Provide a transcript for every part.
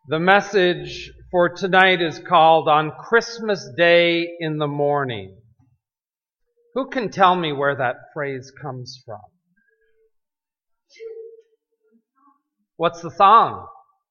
The message for tonight is called On Christmas Day in the Morning. Who can tell me where that phrase comes from? What's the song?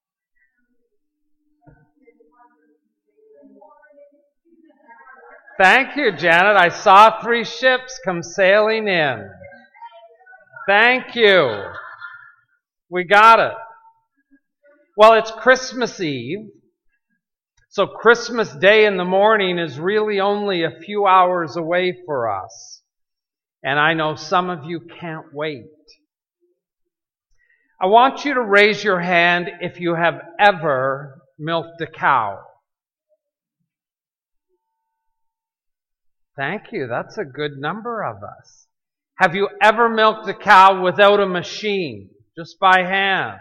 Thank you, Janet. I saw 3 ships come sailing in. Thank you. We got it. Well, it's Christmas Eve, so Christmas Day in the morning is really only a few hours away for us. And I know some of you can't wait. I want you to raise your hand if you have ever milked a cow. Thank you. That's a good number of us. Have you ever milked a cow without a machine, just by hand?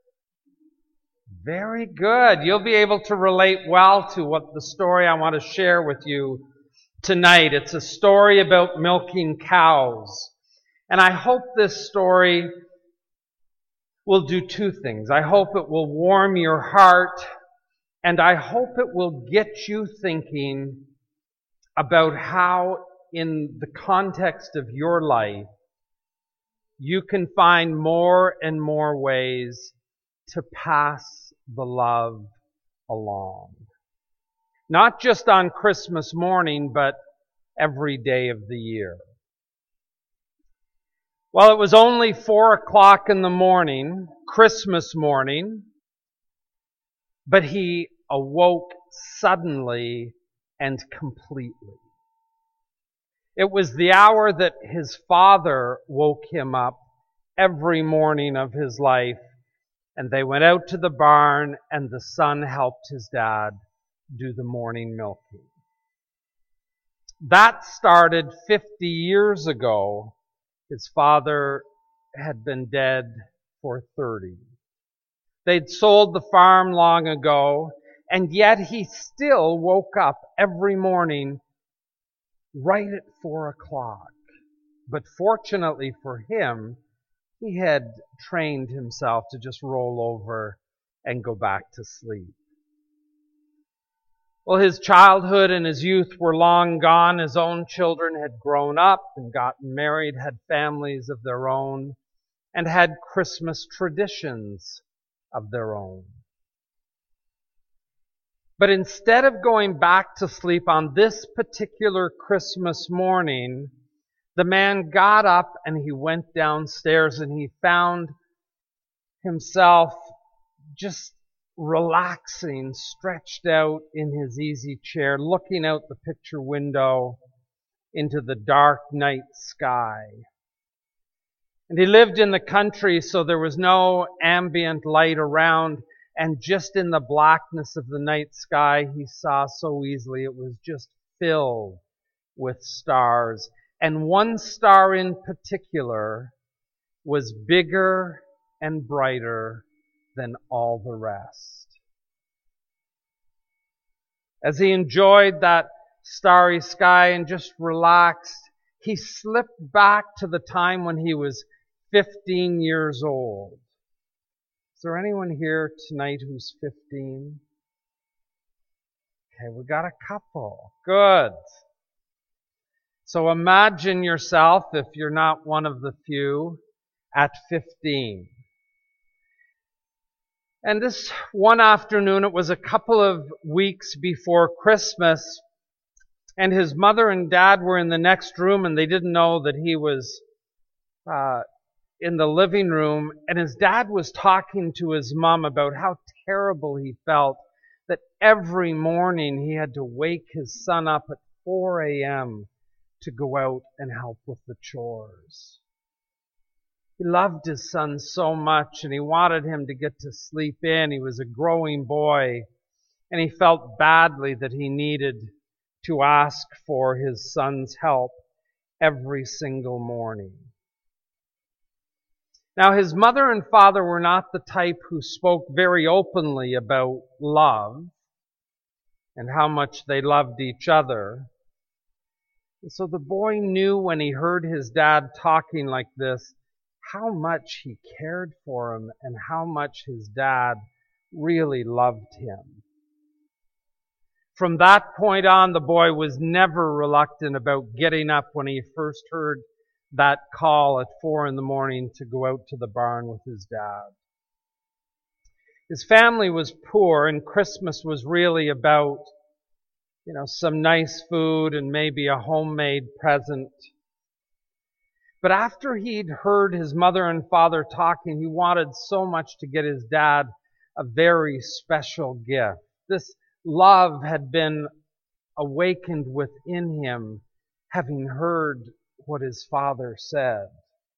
Very good. You'll be able to relate well to what the story I want to share with you tonight. It's a story about milking cows. And I hope this story will do 2 things. I hope it will warm your heart, and I hope it will get you thinking about how, in the context of your life, you can find more and more ways to pass the love along. Not just on Christmas morning, but every day of the year. Well, it was only 4 o'clock in the morning, Christmas morning, but he awoke suddenly and completely. It was the hour that his father woke him up every morning of his life, and they went out to the barn, and the son helped his dad do the morning milking. That started 50 years ago. His father had been dead for 30. They'd sold the farm long ago, and yet he still woke up every morning right at 4 o'clock. But fortunately for him, he had trained himself to just roll over and go back to sleep. Well, his childhood and his youth were long gone. His own children had grown up and gotten married, had families of their own, and had Christmas traditions of their own. But instead of going back to sleep on this particular Christmas morning, the man got up and he went downstairs, and he found himself just relaxing, stretched out in his easy chair, looking out the picture window into the dark night sky. And he lived in the country, so there was no ambient light around, and just in the blackness of the night sky, he saw so easily it was just filled with stars. And one star in particular was bigger and brighter than all the rest. As he enjoyed that starry sky and just relaxed, he slipped back to the time when he was 15 years old. Is there anyone here tonight who's 15? Okay, we got a couple. Good. So imagine yourself, if you're not one of the few, at 15. And this one afternoon, it was a couple of weeks before Christmas, and his mother and dad were in the next room, and they didn't know that he was in the living room, and his dad was talking to his mom about how terrible he felt that every morning he had to wake his son up at 4 a.m. to go out and help with the chores. He loved his son so much, and he wanted him to get to sleep in. He was a growing boy, and he felt badly that he needed to ask for his son's help every single morning. Now, his mother and father were not the type who spoke very openly about love and how much they loved each other. And so the boy knew when he heard his dad talking like this, how much he cared for him and how much his dad really loved him. From that point on, the boy was never reluctant about getting up when he first heard that call at 4 a.m. to go out to the barn with his dad. His family was poor, and Christmas was really about, some nice food and maybe a homemade present. But after he'd heard his mother and father talking, he wanted so much to get his dad a very special gift. This love had been awakened within him, having heard what his father said.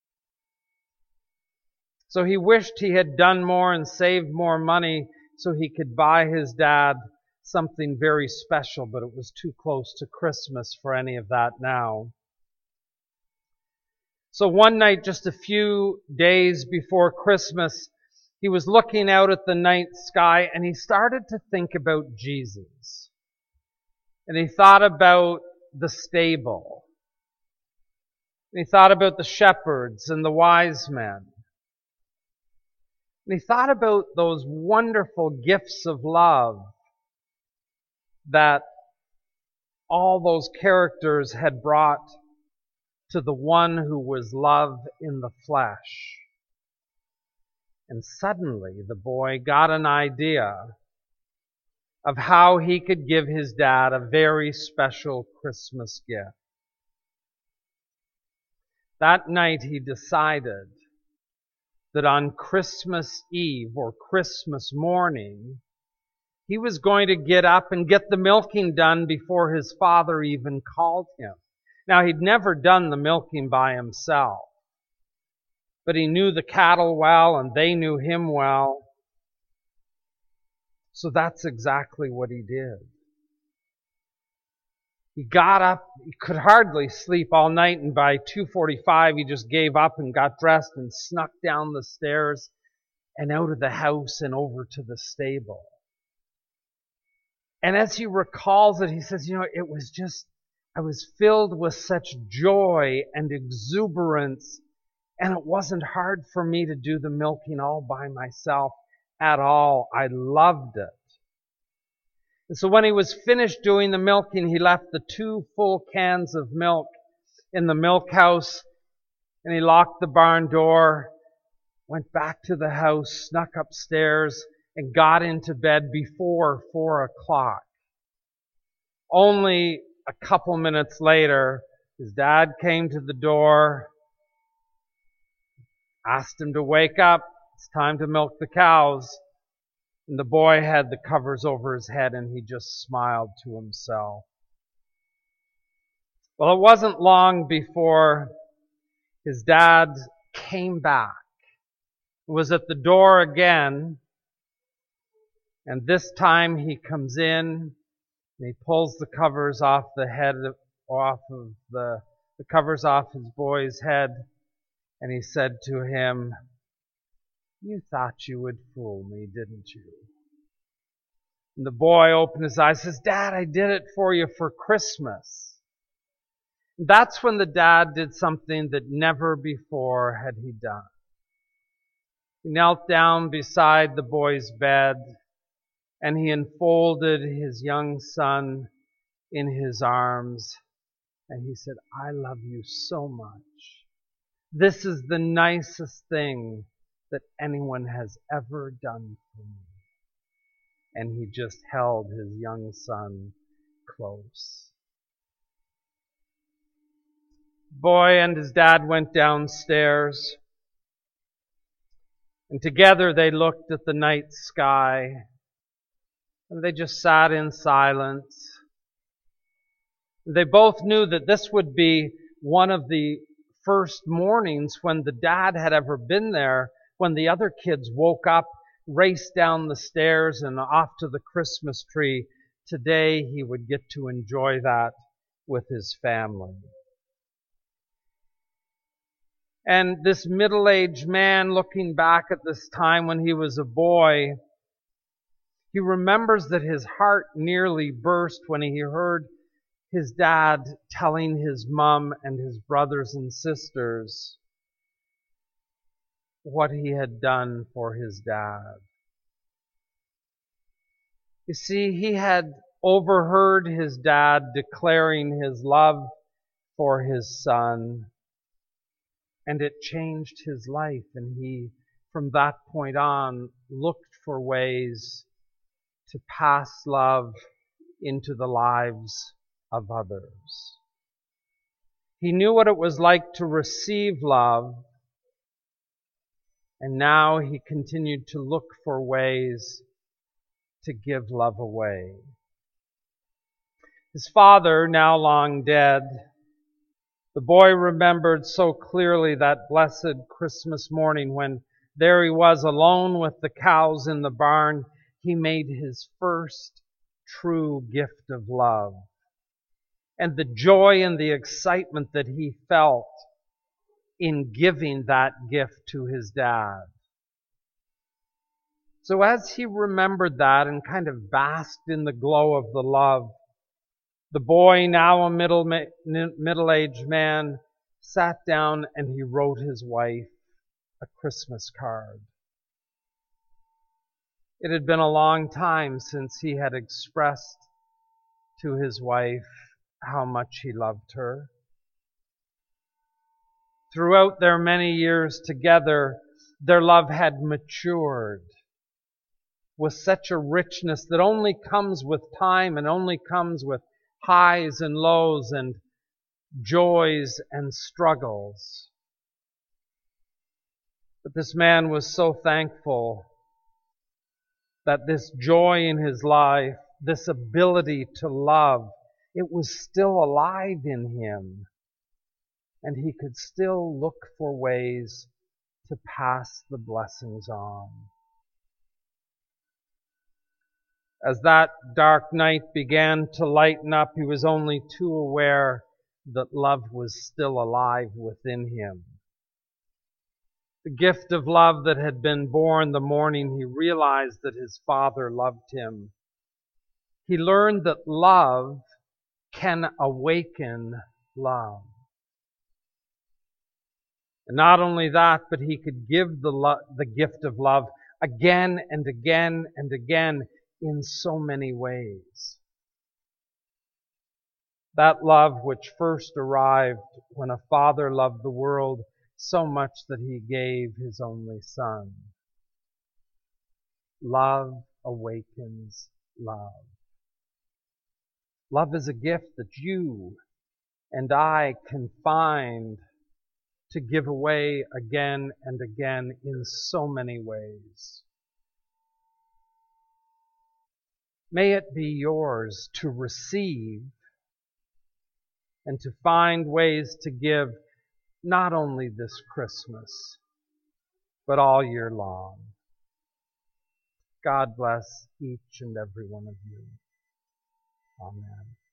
So he wished he had done more and saved more money so he could buy his dad something very special, but it was too close to Christmas for any of that now. So one night, just a few days before Christmas, he was looking out at the night sky and he started to think about Jesus. And he thought about the stable. And he thought about the shepherds and the wise men. And he thought about those wonderful gifts of love that all those characters had brought to the one who was love in the flesh. And suddenly the boy got an idea of how he could give his dad a very special Christmas gift. That night he decided that on Christmas Eve or Christmas morning, he was going to get up and get the milking done before his father even called him. Now, he'd never done the milking by himself, but he knew the cattle well and they knew him well. So that's exactly what he did. He got up, he could hardly sleep all night, and by 2:45 he just gave up and got dressed and snuck down the stairs and out of the house and over to the stable. And as he recalls it, he says, it was just, I was filled with such joy and exuberance, and it wasn't hard for me to do the milking all by myself at all. I loved it. And so when he was finished doing the milking, he left the 2 full cans of milk in the milk house, and he locked the barn door, went back to the house, snuck upstairs, and got into bed before 4 o'clock. Only a couple minutes later, his dad came to the door, asked him to wake up. It's time to milk the cows. And the boy had the covers over his head and he just smiled to himself. Well, it wasn't long before his dad came back. He was at the door again. And this time he comes in and he pulls the covers off the covers off his boy's head, and he said to him, "You thought you would fool me, didn't you?" And the boy opened his eyes and says, "Dad, I did it for you for Christmas." And that's when the dad did something that never before had he done. He knelt down beside the boy's bed and he enfolded his young son in his arms. And he said, "I love you so much. This is the nicest thing that anyone has ever done for me." And he just held his young son close. Boy and his dad went downstairs. And together they looked at the night sky. And they just sat in silence. They both knew that this would be one of the first mornings when the dad had ever been there, when the other kids woke up, raced down the stairs and off to the Christmas tree. Today he would get to enjoy that with his family. And this middle-aged man, looking back at this time when he was a boy, he remembers that his heart nearly burst when he heard his dad telling his mom and his brothers and sisters what he had done for his dad. You see, he had overheard his dad declaring his love for his son, and it changed his life, and he, from that point on, looked for ways to pass love into the lives of others. He knew what it was like to receive love, and now he continued to look for ways to give love away. His father, now long dead, the boy remembered so clearly that blessed Christmas morning when there he was alone with the cows in the barn. He made his first true gift of love. And the joy and the excitement that he felt in giving that gift to his dad. So as he remembered that and kind of basked in the glow of the love, the boy, now a middle-aged man, sat down and he wrote his wife a Christmas card. It had been a long time since he had expressed to his wife how much he loved her. Throughout their many years together, their love had matured with such a richness that only comes with time and only comes with highs and lows and joys and struggles. But this man was so thankful that this joy in his life, this ability to love, it was still alive in him. And he could still look for ways to pass the blessings on. As that dark night began to lighten up, he was only too aware that love was still alive within him. The gift of love that had been born the morning he realized that his father loved him. He learned that love can awaken love. And not only that, but he could give the gift of love again and again and again in so many ways. That love which first arrived when a father loved the world so much that he gave his only son. Love awakens love. Love is a gift that you and I can find to give away again and again in so many ways. May it be yours to receive and to find ways to give not only this Christmas, but all year long. God bless each and every one of you. Amen.